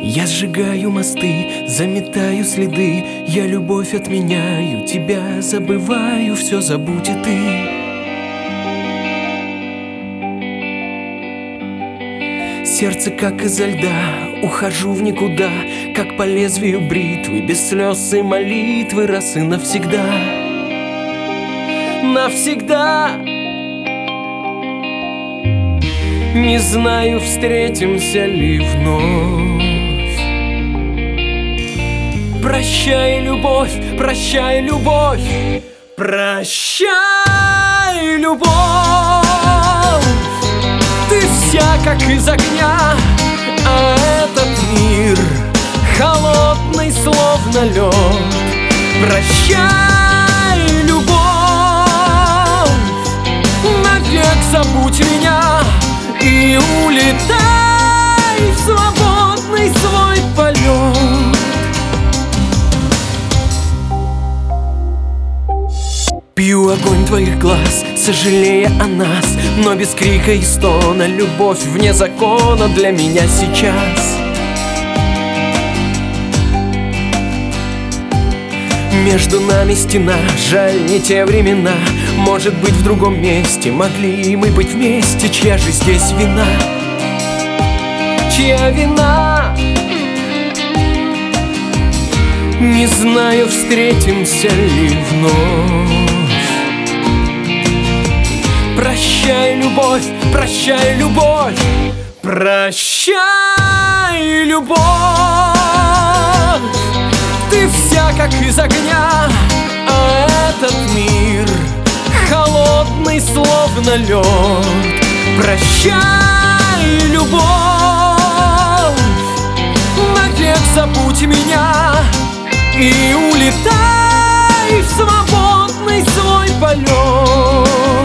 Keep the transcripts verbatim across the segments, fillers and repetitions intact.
Я сжигаю мосты, заметаю следы. Я любовь отменяю, тебя забываю, все забудь и ты. Сердце как изо льда, ухожу в никуда, как по лезвию бритвы, без слез и молитвы, раз и навсегда. Навсегда. Не знаю, встретимся ли вновь. Прощай, любовь, прощай, любовь, прощай, любовь. Ты вся как из огня, а этот мир холодный, словно лед. Прощай, любовь, навек забудь меня и улетай в свободный свой полет. Пью огонь твоих глаз, сожалея о нас, но без крика и стона. Любовь вне закона для меня сейчас. Между нами стена, жаль, не те времена. Может быть, в другом месте могли мы быть вместе. Чья же здесь вина? Чья вина? Не знаю, встретимся ли вновь. Прощай, любовь, прощай, любовь, прощай, любовь. Ты вся как из огня, а этот мир холодный, словно лед. Прощай, любовь, навек забудь меня и улетай в свободный свой полет.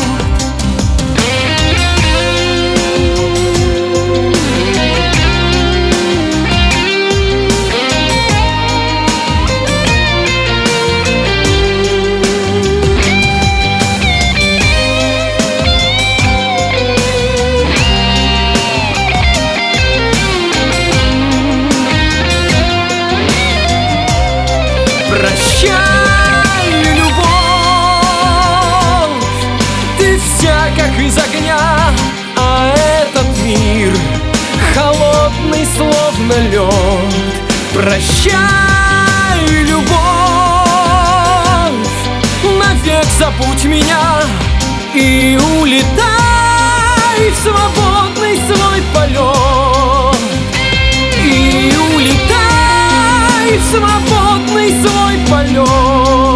Прощай, любовь, ты вся как из огня, а этот мир холодный, словно лед. Прощай, любовь, навек забудь меня и улетай в свободный свой полет. И улетай в свободный свой полет.